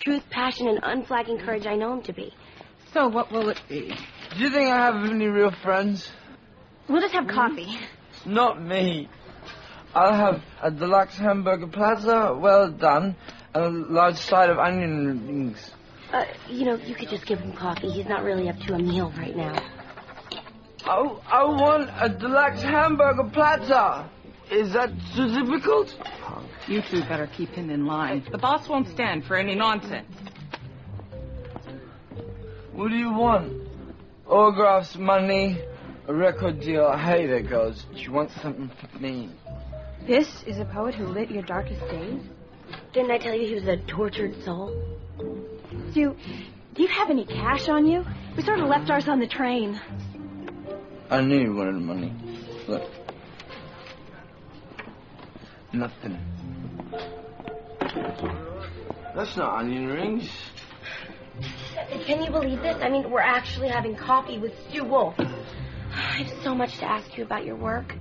truth, passion, and unflagging courage I know him to be. So what will it be? Do you think I have any real friends? We'll just have coffee. Not me. I'll have a deluxe hamburger platter, well done, and a large side of onion rings. You could just give him coffee. He's not really up to a meal right now. I want a deluxe hamburger platter. Is that too difficult? You two better keep him in line. The boss won't stand for any nonsense. What do you want? Autographs, money, a record deal? Hey there, girls. Do you want something from me? This is a poet who lit your darkest days? Didn't I tell you he was a tortured soul? Do you have any cash on you? We sort of left ours on the train. I knew you wanted money. Look. Nothing. That's not onion rings. Can you believe this? I mean, we're actually having coffee with Stu Wolf. I have so much to ask you about your work.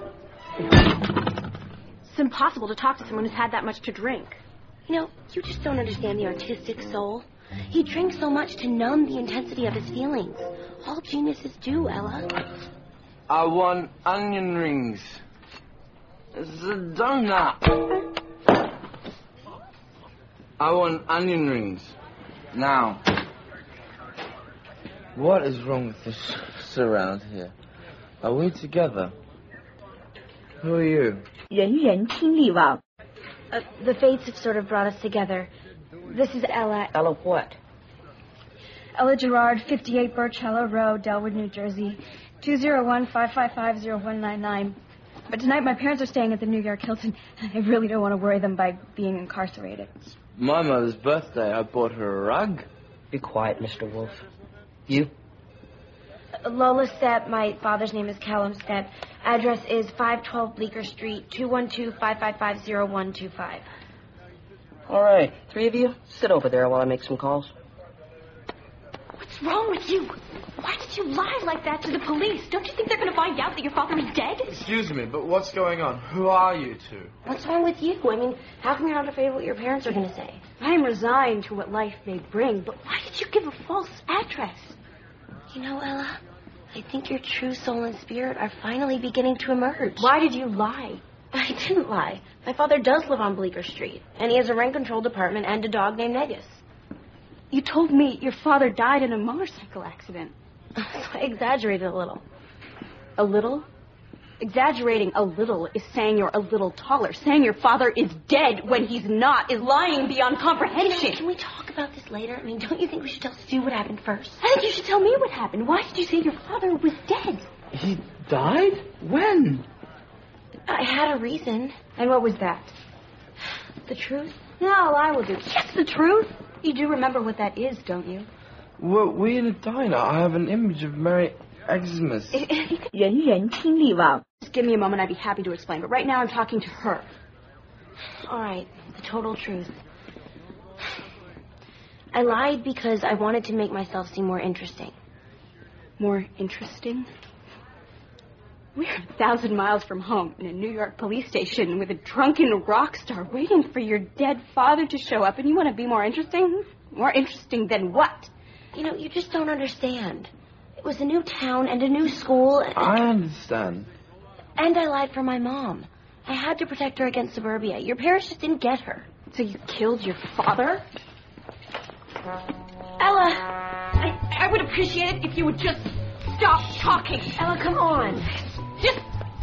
It's impossible to talk to someone who's had that much to drink. You just don't understand the artistic soul. He drinks so much to numb the intensity of his feelings. All geniuses do, Ella. I want onion rings. It's a donut. I want onion rings. Now. What is wrong with this around here? Are we together? Who are you? 人人听力网. The fates have sort of brought us together. This is Ella. Ella what? Ella Gerard, 58 Birchello Road, Delwood, New Jersey, 201-555-0199. But tonight my parents are staying at the New York Hilton, and I really don't want to worry them by being incarcerated. It's my mother's birthday. I bought her a rug. Be quiet, Mr. Wolf. You? Lola Stepp. My father's name is Callum Stepp. Address is 512 Bleecker Street, 212-555-0125. All right. Three of you, sit over there while I make some calls. What's wrong with you? Why did you lie like that to the police? Don't you think they're going to find out that your father is dead? Excuse me, but what's going on? Who are you two? What's wrong with you? I mean, how come you're not afraid of what your parents are going to say? I am resigned to what life may bring, but why did you give a false address? Ella, I think your true soul and spirit are finally beginning to emerge. Why did you lie? I didn't lie. My father does live on Bleecker Street, and he has a rent-controlled apartment and a dog named Negus. You told me your father died in a motorcycle accident. I exaggerated a little. A little? Exaggerating a little is saying you're a little taller. Saying your father is dead when he's not is lying beyond comprehension. Can we talk about this later? I mean, don't you think we should tell Stu what happened first? I think you should tell me what happened. Why did you say your father was dead? He died? When? I had a reason. And what was that? The truth? No, I will do. Yes, the truth. You do remember what that is, don't you? Well, we in a diner. I have an image of Mary Xmas. 人人听力网. Just give me a moment. I'd be happy to explain. But right now I'm talking to her. All right. The total truth. I lied because I wanted to make myself seem more interesting. More interesting? We're 1,000 miles from home in a New York police station with a drunken rock star waiting for your dead father to show up, and you want to be more interesting? More interesting than what? You just don't understand. It was a new town and a new school. I understand. And I lied for my mom. I had to protect her against suburbia. Your parents just didn't get her. So you killed your father? Ella! I would appreciate it if you would just stop talking. Ella, come on. Just...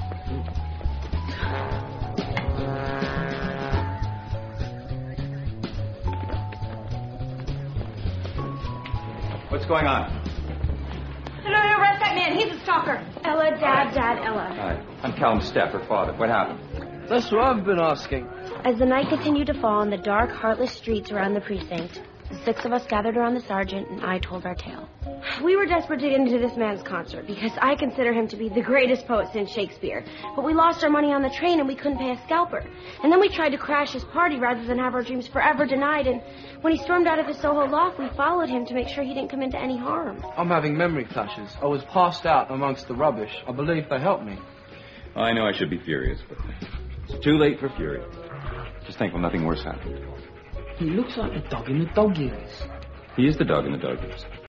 What's going on? No, arrest that man. He's a stalker. Ella, Dad, Ella. Hi, I'm Callum Stepp, her father. What happened? That's what I've been asking. As the night continued to fall on the dark, heartless streets around the precinct, the six of us gathered around the sergeant, and I told our tale. We were desperate to get into this man's concert because I consider him to be the greatest poet since Shakespeare. But we lost our money on the train and we couldn't pay a scalper. And then we tried to crash his party rather than have our dreams forever denied. And when he stormed out of his Soho loft, we followed him to make sure he didn't come into any harm. I'm having memory flashes. I was passed out amongst the rubbish. I believe they helped me. I know I should be furious, but it's too late for fury. Just thankful nothing worse happened. He looks like the dog in the dog years. He is the dog in the dog years.